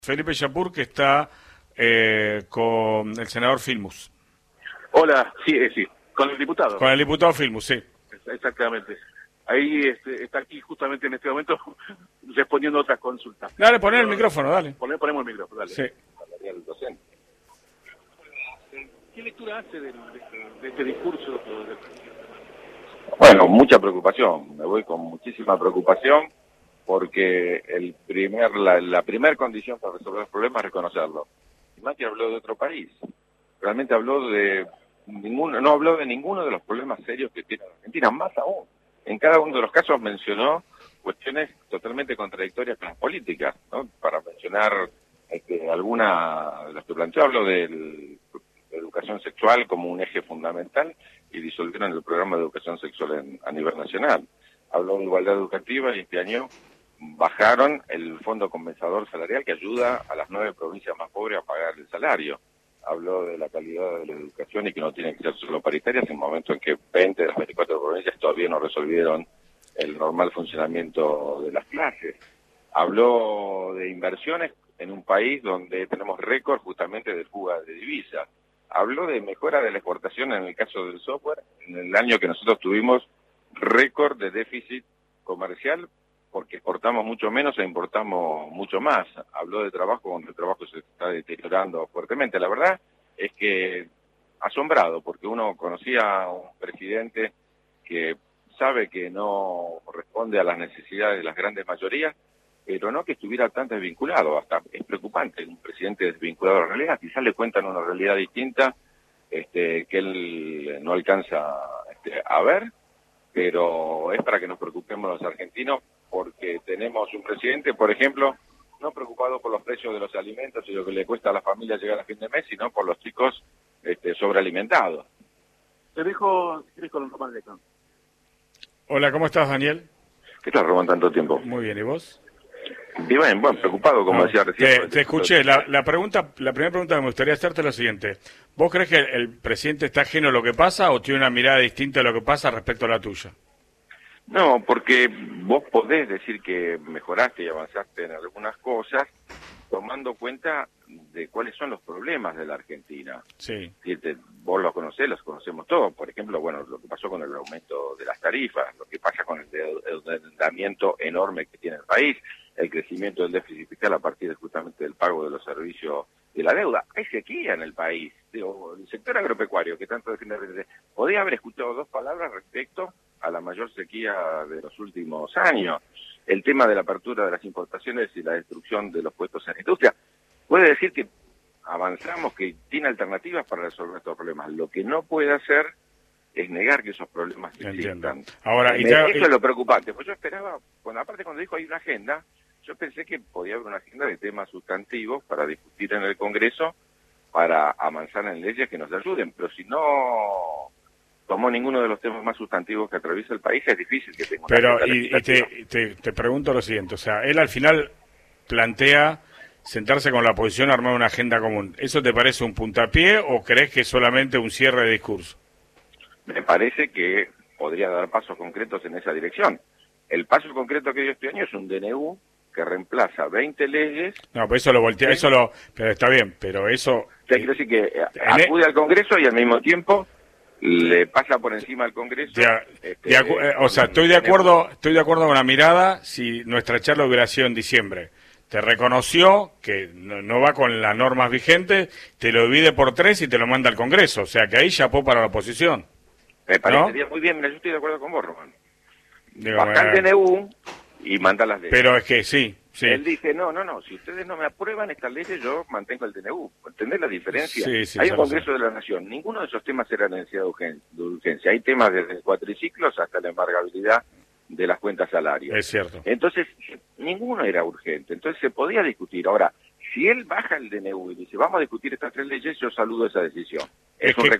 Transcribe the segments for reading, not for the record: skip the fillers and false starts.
Felipe Yapur, que está con el senador Filmus. Hola, sí, con el diputado. Con el diputado Filmus, sí. Exactamente. Ahí está aquí justamente en este momento respondiendo a otras consultas. Dale, poné el micrófono, dale. Ponemos el micrófono, dale. Sí. El docente. ¿Qué lectura hace de este discurso? Bueno, mucha preocupación. Me voy con muchísima preocupación porque la primera condición para resolver el problema es reconocerlo. Y Macri habló de otro país. Realmente no habló de ninguno de los problemas serios que tiene Argentina, más aún. En cada uno de los casos mencionó cuestiones totalmente contradictorias con las políticas, ¿no? Para mencionar alguna de las que planteó, hablo de educación sexual como un eje fundamental y disolvieron el programa de educación sexual a nivel nacional. Habló de igualdad educativa y este año bajaron el fondo compensador salarial que ayuda a las 9 provincias más pobres a pagar el salario. Habló de la calidad de la educación y que no tiene que ser solo paritarias en el momento en que 20 de las 24 provincias todavía no resolvieron el normal funcionamiento de las clases. Habló de inversiones en un país donde tenemos récord justamente de fuga de divisas. Habló de mejora de la exportación en el caso del software, en el año que nosotros tuvimos récord de déficit comercial porque exportamos mucho menos e importamos mucho más. Habló de trabajo, donde el trabajo se está deteriorando fuertemente. La verdad es que asombrado, porque uno conocía a un presidente que sabe que no responde a las necesidades de las grandes mayorías, pero no que estuviera tan desvinculado. Hasta es preocupante un presidente desvinculado a la realidad. Quizás le cuentan una realidad distinta que él no alcanza a ver, pero es para que nos preocupemos los argentinos, porque tenemos un presidente, por ejemplo, no preocupado por los precios de los alimentos y lo que le cuesta a la familia llegar a fin de mes, sino por los chicos sobrealimentados. Te dejo, si querés, con Román Lecán. Hola, ¿cómo estás, Daniel? ¿Qué tal, Román, tanto tiempo? Muy bien, ¿y vos? Bien, bueno, preocupado, como decía recién. Te escuché. La primera pregunta que me gustaría hacerte es la siguiente. ¿Vos crees que el presidente está ajeno a lo que pasa o tiene una mirada distinta a lo que pasa respecto a la tuya? No, porque vos podés decir que mejoraste y avanzaste en algunas cosas tomando cuenta de cuáles son los problemas de la Argentina. Sí. Vos los conocés, los conocemos todos. Por ejemplo, bueno, lo que pasó con el aumento de las tarifas, lo que pasa con el endeudamiento enorme que tiene el país, el crecimiento del déficit fiscal a partir justamente del pago de los servicios de la deuda. Hay sequía en el país. Digo, el sector agropecuario, que tanto defiende el presidente, podía haber escuchado dos palabras respecto a la mayor sequía de los últimos años. El tema de la apertura de las importaciones y la destrucción de los puestos en la industria. Puede decir que avanzamos, que tiene alternativas para resolver estos problemas. Lo que no puede hacer es negar que esos problemas existan. Ahora, Eso es lo preocupante. Pues yo esperaba, aparte cuando dijo hay una agenda, yo pensé que podía haber una agenda de temas sustantivos para discutir en el Congreso, para avanzar en leyes que nos ayuden. Pero si no tomó ninguno de los temas más sustantivos que atraviesa el país, es difícil que tenga una Pero, agenda te pregunto lo siguiente, o sea, él al final plantea sentarse con la oposición a armar una agenda común. ¿Eso te parece un puntapié o crees que es solamente un cierre de discurso? Me parece que podría dar pasos concretos en esa dirección. El paso concreto que dio este año es un DNU que reemplaza 20 leyes. No, pero eso lo voltea, pero está bien, pero eso... Quiero decir que acude al Congreso y al mismo tiempo le pasa por encima al Congreso. O sea, estoy de acuerdo con la mirada si nuestra charla hubiera sido en diciembre. Te reconoció que no va con las normas vigentes, te lo divide por 3 y te lo manda al Congreso. O sea, que ahí chapó para la oposición. Me parecería muy bien, mira, yo estoy de acuerdo con vos, Román. Digo, baja el DNU y manda las leyes. Pero es que sí. Él dice, no, si ustedes no me aprueban estas leyes, yo mantengo el DNU. ¿Entendés la diferencia? Sí, hay un Congreso de la Nación. Ninguno de esos temas era necesidad de urgencia. Hay temas desde el cuatriciclos hasta la embargabilidad de las cuentas salarios. Es cierto. Entonces, ninguno era urgente. Entonces se podía discutir. Ahora, si él baja el DNU y dice, vamos a discutir estas 3 leyes, yo saludo esa decisión. Es que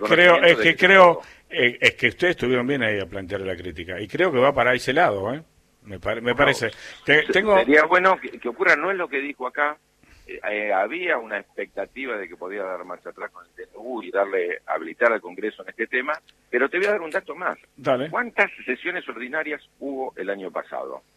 ustedes estuvieron bien ahí a plantear la crítica. Y creo que va para ese lado, ¿eh? Me parece. Sería bueno que ocurra, no es lo que dijo acá. Había una expectativa de que podía dar marcha atrás con el DNU y habilitar al Congreso en este tema, pero te voy a dar un dato más. Dale. ¿Cuántas sesiones ordinarias hubo el año pasado?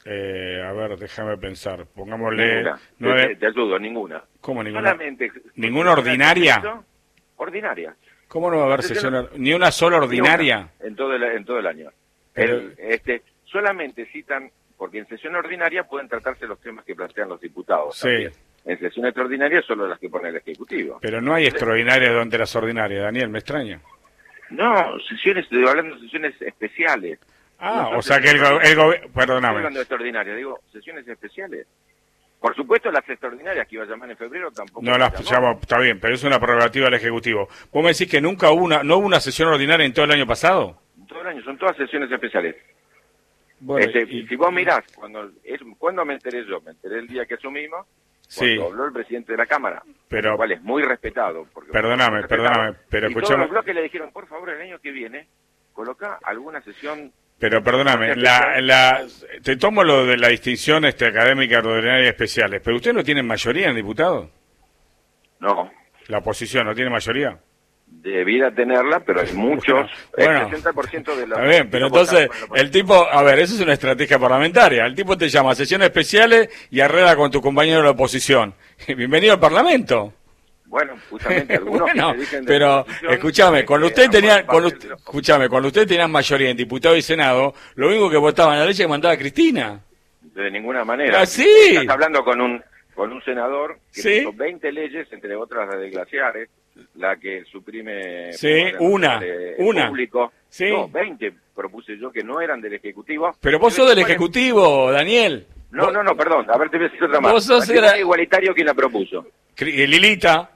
A ver, déjame pensar. Pongámosle... Ninguna. 9... Te ayudo, ninguna. ¿Cómo ninguna? Solamente... ¿Ninguna ordinaria? Ordinaria. ¿Cómo no va a haber sesión? ¿Ni una sola ordinaria? En todo el año. Pero... solamente citan, porque en sesión ordinaria pueden tratarse los temas que plantean los diputados. Sí. También. En sesión extraordinaria solo las que pone el Ejecutivo. Pero no hay extraordinarias durante las ordinarias, Daniel, me extraña. No, estoy hablando de sesiones especiales. Ah, No, o sea que el gobierno... Estoy Perdóname. hablando de extraordinarias, digo, sesiones especiales. Por supuesto, las extraordinarias que iba a llamar en febrero tampoco. No las llamo, está bien, pero es una prerrogativa del Ejecutivo. ¿Vos me decís que nunca hubo no hubo una sesión ordinaria en todo el año pasado? Todo el año, son todas sesiones especiales. Bueno, Si vos mirás, cuando me enteré yo, me enteré el día que asumimos, sí. cuando habló el presidente de la Cámara, pero, lo cual es muy respetado. Porque perdóname, pero escuchame. Todos los bloques le dijeron, por favor, el año que viene, coloca alguna sesión. Pero perdóname, te tomo lo de la distinción académica ordinaria y especiales, pero ¿ustedes no tienen mayoría en diputados? No. ¿La oposición no tiene mayoría? Debiera tenerla, pero hay muchos, bueno, el 60% de los... Está bien, pero entonces el tipo, a ver, eso es una estrategia parlamentaria, el tipo te llama a sesiones especiales y arregla con tu compañero de la oposición. Bienvenido al Parlamento. Bueno, justamente algunos bueno, que dicen pero escúchame, cuando usted cuando usted tenían mayoría en diputado y senado, lo único que votaba en la ley que mandaba Cristina. De ninguna manera. ¿Ah, sí? Estás hablando con un senador que ¿Sí? hizo 20 leyes, entre otras la de glaciares, la que suprime una público. Sí. No, 20 propuse yo que no eran del Ejecutivo. Pero vos sos del Ejecutivo, Daniel. No, perdón, a ver, te voy a decir otra más. Vos sos igualitario quien la propuso. Lilita.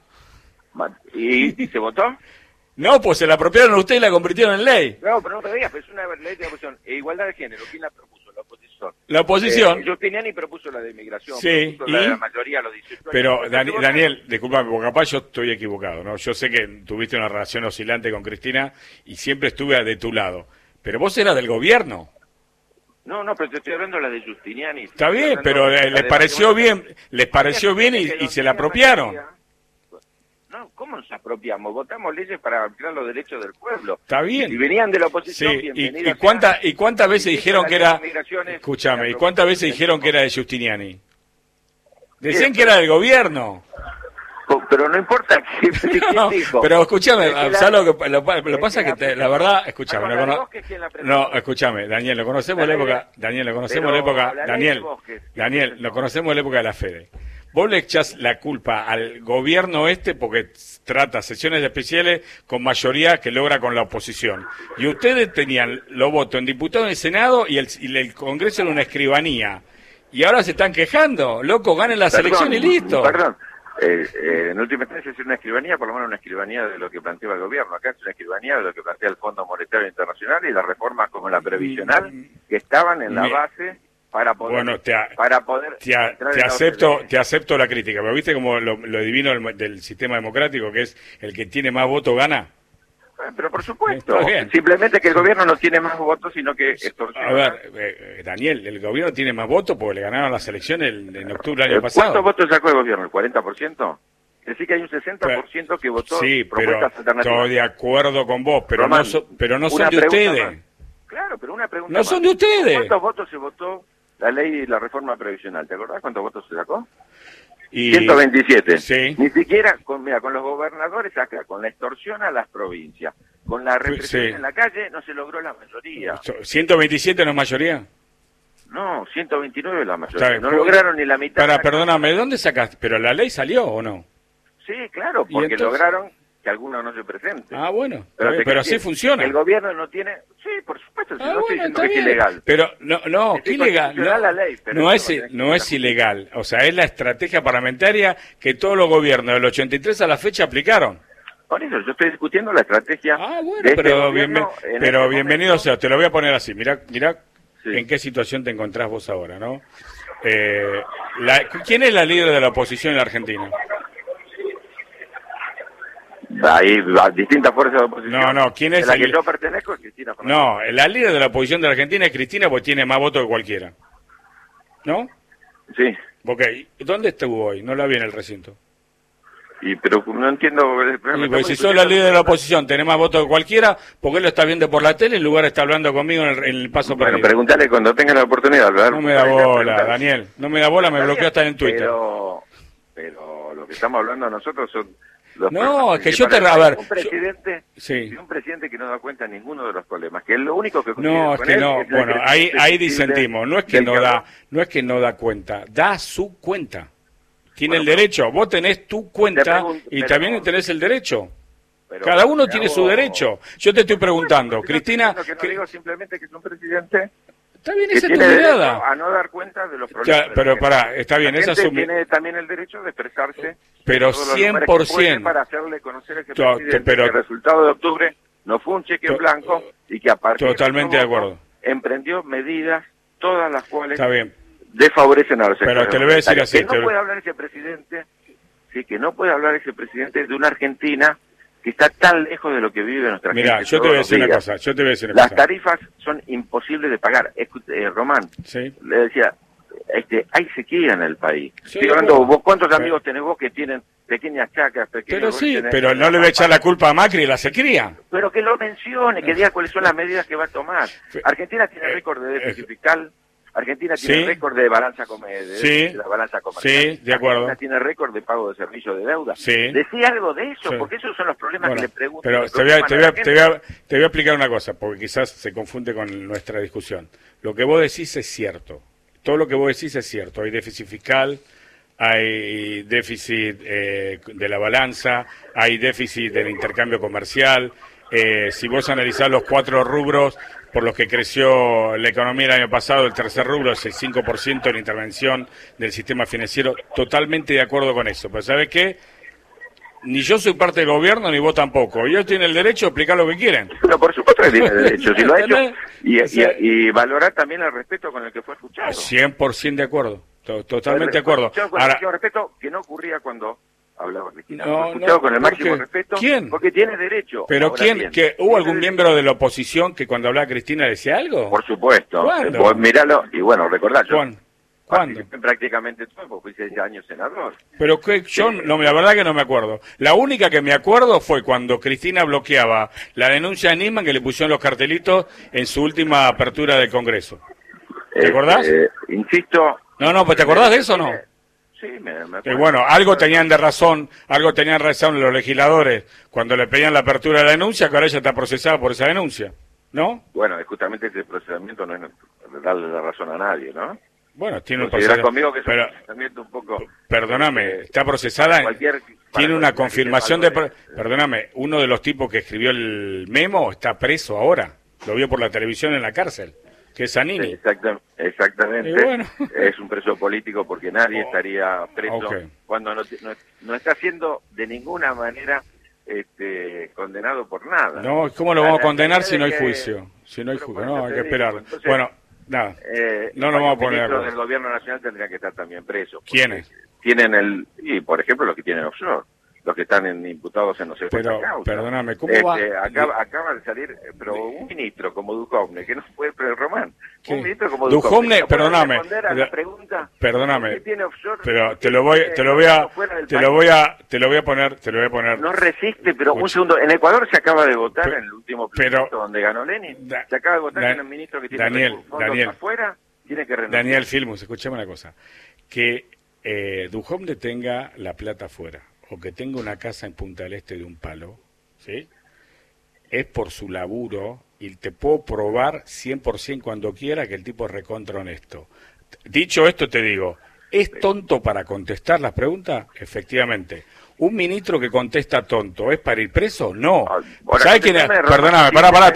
¿Y se votó? No, pues se la apropiaron a usted y la convirtieron en ley. No, pero no te digas, es una ley de oposición. Igualdad de género, ¿quién la propuso? La oposición. La oposición. Justiniani propuso la de inmigración, sí, propuso la de la mayoría a los 18 años. Pero, Daniel, discúlpame, porque capaz yo estoy equivocado, ¿no? Yo sé que tuviste una relación oscilante con Cristina y siempre estuve de tu lado. Pero vos eras del gobierno. No, pero te estoy hablando de la de Justiniani. Está bien, pero les pareció bien y se la apropiaron. No, ¿cómo nos apropiamos? Votamos leyes para ampliar los derechos del pueblo. Está bien. Y venían de la oposición, sí. ¿Y cuántas veces dijeron que era... Escúchame, ¿y cuántas veces dijeron que era de Justiniani? Decían que era del gobierno. Pero no importa quién no, dijo. Pero escúchame, ¿sabes lo pasa? Que la verdad, escúchame. No, escúchame, Daniel, lo conocemos en la época... Daniel, lo conocemos en la época... Daniel, lo conocemos en la época de la Fede. Vos le echás la culpa al gobierno porque trata sesiones especiales con mayoría que logra con la oposición. Y ustedes tenían los votos en diputados en el Senado y el Congreso en una escribanía. Y ahora se están quejando. Loco, ganen la selección y listo. Perdón. En última instancia es una escribanía, por lo menos una escribanía de lo que planteaba el gobierno. Acá es una escribanía de lo que plantea el Fondo Monetario Internacional y las reformas como la previsional que estaban en la base para poder te acepto la crítica, pero viste como lo divino del sistema democrático, que es el que tiene más votos gana. Pero por supuesto, simplemente que el gobierno no tiene más votos, sino que extorsiona. A ver, Daniel, el gobierno tiene más votos porque le ganaron las elecciones en octubre del año pasado. ¿Cuántos votos sacó el gobierno? ¿El 40%? Es decir, que hay un 60% que votó propuestas alternativas. Estoy de acuerdo con vos, pero Román, no son de ustedes. Más. Claro, pero una pregunta No son de ustedes. ¿Cuántos votos se votó la ley y la reforma previsional? ¿Te acordás cuántos votos se sacó? 127. Sí. Ni siquiera con los gobernadores acá, con la extorsión a las provincias, con la represión en la calle, no se logró la mayoría. ¿127 no es mayoría? No, 129 es la mayoría. No lograron ni la mitad. Perdóname, ¿de dónde sacaste? ¿Pero la ley salió o no? Sí, claro, porque lograron que algunos no se presenten. Ah, bueno, pero así funciona. El gobierno no tiene... Sí, por supuesto, si no estoy diciendo que es ilegal. Pero qué ilegal. La ley, pero no es ilegal. O sea, es la estrategia parlamentaria que todos los gobiernos del 83 a la fecha aplicaron. Por eso, yo estoy discutiendo la estrategia. Ah, bueno, pero bienvenido sea. Te lo voy a poner así. Mirá en qué situación te encontrás vos ahora, ¿no? ¿Quién es la líder de la oposición en la Argentina? Hay distintas fuerzas de oposición. No, ¿quién es la que yo pertenezco es Cristina Fernández. No, la líder de la oposición de la Argentina es Cristina porque tiene más votos que cualquiera. ¿No? Sí. Ok, ¿dónde estuvo hoy? No la vi en el recinto. Pero no entiendo el problema. Pues si sos la líder de la oposición, tenés más votos que cualquiera, ¿por qué lo estás viendo por la tele en lugar de estar hablando conmigo en el paso perdido? Bueno, preguntale cuando tenga la oportunidad de hablar. No me da bola, Daniel, no me da bola, me bloqueó hasta en Twitter. Pero lo que estamos hablando nosotros son los no, es que yo te... A ver, un presidente que no da cuenta de ninguno de los problemas, que es lo único que... No, es que no, bueno, ahí disentimos, no es que no da cuenta, da su cuenta. Tiene el derecho, vos tenés tu cuenta y también tenés el derecho. Cada uno tiene su derecho. Yo te estoy preguntando, Cristina... Lo que no digo simplemente que es un presidente... Está bien, esa es tu mirada. A no dar cuenta de los problemas. Pero pará, está bien, esa es su... tiene también el derecho de expresarse. Pero 100%. Para hacerle conocer a ese presidente que el resultado de octubre no fue un cheque en blanco y que a partir totalmente de acuerdo. Emprendió medidas, todas las cuales... Está bien. Desfavorecen a los sectores. Pero te lo voy a decir así. Que no puede hablar ese presidente, que no puede hablar ese presidente de una Argentina que está tan lejos de lo que vive nuestra gente. Mira, yo te voy a decir una cosa. Las tarifas son imposibles de pagar. Román, le decía, hay sequía en el país. Sí, estoy hablando, vos cuántos amigos tenés vos que tienen pequeñas chacras, pequeños... Pero no le voy a echar la culpa a Macri de la sequía. Pero que lo mencione, que diga cuáles son las medidas que va a tomar. Argentina tiene récord de déficit fiscal. Argentina tiene récord de balanza comercial. Sí, de acuerdo. Argentina tiene récord de pago de servicios de deuda. Sí. Decía algo de eso, porque esos son los problemas que le pregunto. Pero te voy a explicar una cosa, porque quizás se confunde con nuestra discusión. Lo que vos decís es cierto. Todo lo que vos decís es cierto. Hay déficit fiscal, hay déficit de la balanza, hay déficit del intercambio comercial. Si vos analizás los 4 rubros por los que creció la economía el año pasado, el tercer rubro es el 5% de la intervención del sistema financiero, totalmente de acuerdo con eso. Pero ¿sabes qué? Ni yo soy parte del gobierno, ni vos tampoco. Ellos tienen el derecho a explicar lo que quieren. Pero por supuesto que tienen derecho, si lo ha hecho, y valorar también el respeto con el que fue escuchado. 100% de acuerdo, totalmente de acuerdo. Ahora, respeto que no ocurría cuando... hablaba Cristina. Con el máximo respeto. ¿Quién? Porque tiene derecho. ¿Pero quién? ¿Hubo algún miembro de la oposición que cuando hablaba Cristina decía algo? Por supuesto. ¿Cuándo? Pues míralo, y bueno, recordá. ¿Cuándo? Prácticamente todo, fui 6 años senador. Pero que yo, la verdad que no me acuerdo. La única que me acuerdo fue cuando Cristina bloqueaba la denuncia de Nisman que le pusieron los cartelitos en su última apertura del Congreso. ¿Te acordás? Insisto... No, pues ¿te acordás de eso o no? Sí, me acuerdo. Bueno, algo tenían razón los legisladores cuando le pedían la apertura de la denuncia, que ahora ella está procesada por esa denuncia, ¿no? Bueno, justamente ese procesamiento no es darle la razón a nadie, ¿no? Bueno, tiene un procesamiento conmigo que es un procesamiento un poco... Perdóname, está procesada, tiene una confirmación de... Perdóname, uno de los tipos que escribió el memo está preso ahora, lo vio por la televisión en la cárcel. Que es Zanini. Exactamente. Bueno. Es un preso político porque nadie estaría preso cuando no está siendo de ninguna manera condenado por nada. No, ¿cómo lo vamos a condenar si no hay juicio? Si no hay juicio, no, hay que esperar. Entonces, bueno, nada, no nos vamos a poner de acuerdo. Los del gobierno nacional tendrían que estar también presos. ¿Quiénes? Tienen por ejemplo, los que tienen offshore. Los que están imputados en los efectos pero causa. Perdóname, ¿cómo va? Acaba de salir, pero un ministro como Duhovne, que no fue Román, un ministro como Duhovne, perdóname, responder a la pregunta, perdóname, tiene offshore, pero te lo voy a poner. No resiste, pero un segundo, en Ecuador se acaba de votar en el último plebiscito donde ganó Lenin, se acaba de votar en el ministro que tiene fondos afuera, tiene que renunciar. Daniel Filmus, escuchame una cosa, que Duhovne tenga la plata afuera, o que tenga una casa en Punta del Este de un palo, ¿sí? Es por su laburo, y te puedo probar 100% cuando quiera que el tipo es recontra honesto. Dicho esto, te digo, ¿es tonto para contestar las preguntas? Efectivamente. ¿Un ministro que contesta tonto es para ir preso? No. ¿Sabes quién es? Perdóname,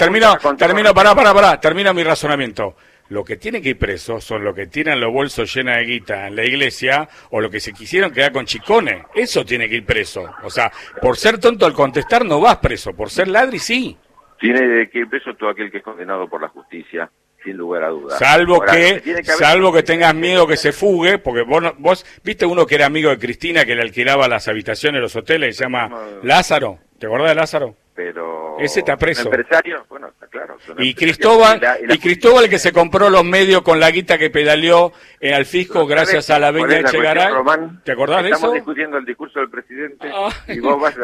termino mi razonamiento. Lo que tienen que ir presos son los que tienen los bolsos llenos de guita en la iglesia o los que se quisieron quedar con chicones. Eso tiene que ir preso. O sea, por ser tonto al contestar no vas preso, por ser ladri sí. Tiene que ir preso todo aquel que es condenado por la justicia, sin lugar a dudas. Salvo que tengas miedo que se fugue, porque vos viste uno que era amigo de Cristina que le alquilaba las habitaciones de los hoteles, se llama Lázaro. ¿Te acordás de Lázaro? Pero ese está preso. Empresario, bueno, está claro. Y Cristóbal que se compró los medios con la guita que pedaleó al fisco gracias a la venia de Chegaray. ¿Te acordás de eso? Estamos discutiendo el discurso del presidente y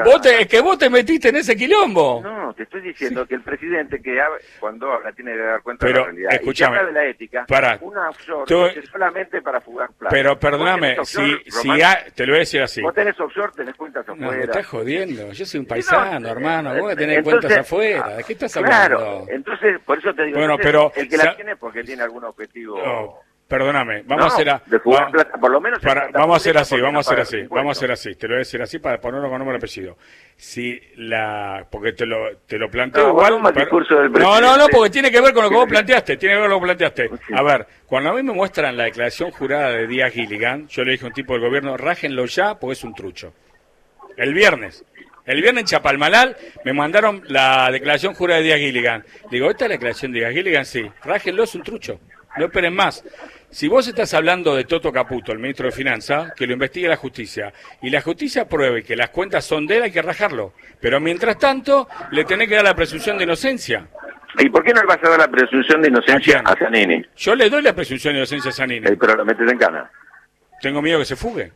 vos te metiste en ese quilombo. No, te estoy diciendo que el presidente cuando habla tiene que dar cuenta de pero, la realidad. Escúchame, y habla de la ética, una offshore es solamente para fugar plata. Pero perdóname, te lo voy a decir así. Vos tenés offshore, tenés cuentas afuera. No, me estás jodiendo. Yo soy un paisano, hermano. Vos tenés cuentas afuera. ¿De qué estás hablando? Claro, entonces, por eso te digo, bueno, pero, el que la tiene porque tiene algún objetivo... No, perdóname, vamos a hacer por lo menos vamos a hacer así, te lo voy a decir así para ponerlo con nombre y apellido. Si porque te lo planteo igual. No, porque tiene que ver con lo que vos planteaste, A ver, cuando a mí me muestran la declaración jurada de Díaz Gilligan, yo le dije a un tipo del gobierno, rájenlo ya porque es un trucho. El viernes en Chapalmalal me mandaron la declaración jurada de Díaz Gilligan. Digo, ¿esta es la declaración de Díaz Gilligan? Sí. Rájenlo, es un trucho. No esperen más. Si vos estás hablando de Toto Caputo, el ministro de Finanzas, que lo investigue la justicia, y la justicia pruebe que las cuentas son de él, hay que rajarlo. Pero mientras tanto, le tenés que dar la presunción de inocencia. ¿Y por qué no le vas a dar la presunción de inocencia a Zanini? Yo le doy la presunción de inocencia a Zanini. Pero lo metes en cana. Tengo miedo que se fugue.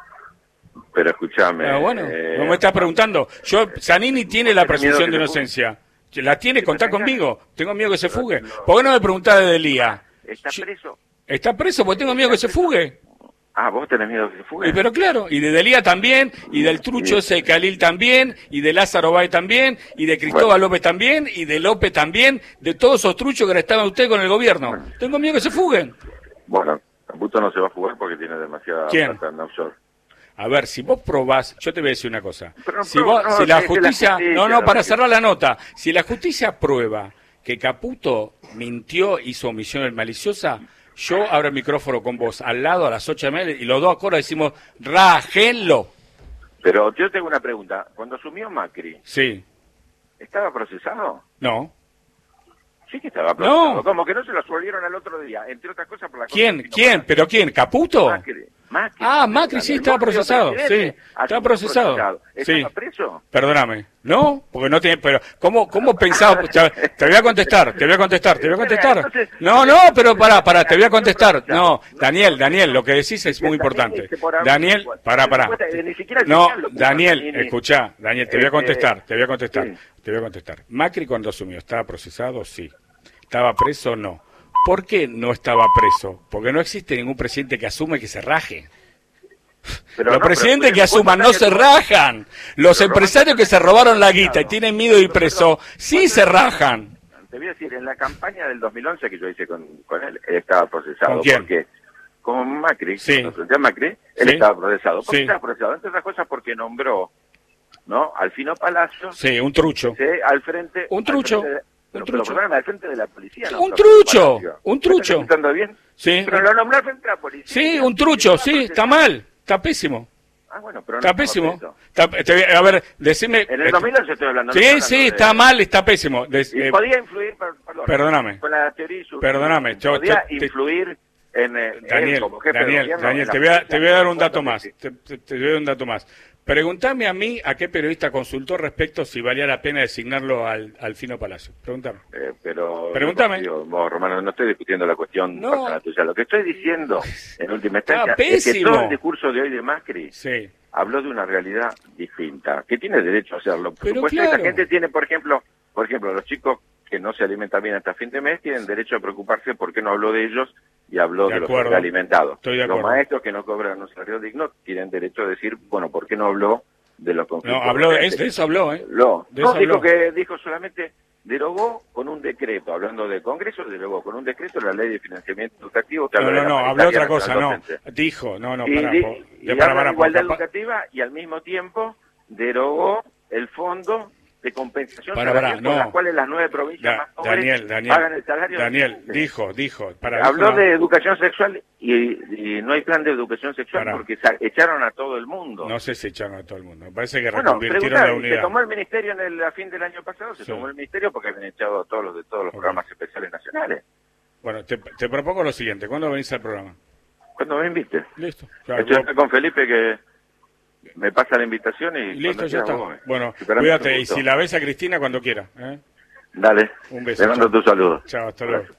Pero escúchame. Bueno, no me estás preguntando. Zanini tiene la presunción de inocencia. ¿La tiene? Contá conmigo. Tengo miedo que se fugue. ¿Por qué no me preguntás de Delía? ¿Está preso? Está preso porque tengo miedo que se fugue. Ah, vos tenés miedo que se fugue. Pero claro, y de Delía también, y del trucho ese de Khalil también, y de Lázaro Báez también, y de Cristóbal López también, y de López también, de todos esos truchos que estaban usted con el gobierno. Tengo miedo que se fuguen. Bueno, Caputo no se va a fugar porque tiene demasiada plata en offshore. A ver, si vos probás, yo te voy a decir una cosa. Si la justicia, para cerrar la nota, si la justicia prueba que Caputo mintió, hizo omisión maliciosa, yo abro el micrófono con vos al lado a las 8:30 y los dos a coro decimos, rájenlo. Pero yo tengo una pregunta. Cuando asumió Macri, sí, ¿estaba procesado? No. Sí que estaba procesado. No. Como que no se lo absolvieron al otro día, entre otras cosas por la... ¿Quién? ¿Pero quién? ¿Caputo? Macri. Macri sí estaba procesado, sí, estaba procesado. ¿Estaba preso? Perdóname, ¿no? Porque no tiene, pero ¿cómo pensaba? Te voy a contestar. No, pero pará, te voy a contestar. No, Daniel, lo que decís es muy importante. Daniel, pará. No, Daniel, escuchá, Daniel, te voy a contestar. Macri cuando asumió, ¿estaba procesado? Sí. ¿Estaba preso? No. ¿Por qué no estaba preso? Porque no existe ningún presidente que asume que se raje. Los presidentes que asuman no se rajan. Los empresarios que se robaron la guita y tienen miedo de ir preso, sí se rajan. Te voy a decir, en la campaña del 2011 que yo hice con él estaba procesado. ¿Con quién? Porque con Macri, sí. Macri, él estaba procesado. ¿Por qué estaba procesado? Entre otras cosas porque nombró, ¿no? Al Fino Palacio. Sí, un trucho. Al frente. Un trucho. Pero al frente de la policía, ¿no? Un trucho. ¿Me estás escuchando bien? Sí. Pero lo nombró al frente de la policía. Sí, un trucho, sí, está mal, está pésimo. Bueno, pero está pésimo. A ver, decime... En el 2011 estoy hablando. Sí, está mal, está pésimo. Y podía influir, perdóname. Con la teoría perdóname. Podía influir en... Daniel, te voy a dar un dato más. Te voy a dar un dato más. Pregúntame a mí a qué periodista consultó respecto si valía la pena designarlo al Fino Palacio. Pregúntame. Pregúntame. Romano, no estoy discutiendo la cuestión personal tuya. Lo que estoy diciendo, en última instancia, es que todo el discurso de hoy de Macri sí. habló de una realidad distinta, que tiene derecho a hacerlo. Por supuesto, claro. La gente tiene, por ejemplo, los chicos que no se alimentan bien hasta fin de mes tienen derecho a preocuparse por qué no habló de ellos y habló de los alimentados. Los maestros que no cobran un salario digno tienen derecho a decir, bueno, ¿por qué no habló de los conflictos? No, habló de eso habló, ¿eh? Dijo solamente, derogó con un decreto, hablando de Congreso, derogó con un decreto la ley de financiamiento educativo. No, habló otra cosa, Dijo, para igualdad educativa y al mismo tiempo derogó el fondo de compensación salarial con las cuales las 9 provincias más pobres pagan el salario. Daniel, dijo. Habló de educación sexual y no hay plan de educación sexual porque echaron a todo el mundo. No sé si echaron a todo el mundo. Me parece que reconvirtieron la unidad. Se tomó el ministerio a fin del año pasado, tomó el ministerio porque habían echado a todos los programas especiales nacionales. Bueno, te propongo lo siguiente. ¿Cuándo venís al programa? Cuando me invites. Listo. Estoy acá con Felipe que... me pasa la invitación y listo, ya está. Bueno, cuídate y si la ves a Cristina cuando quiera. Dale. Un beso. Te mando tu saludo. Chao, hasta luego.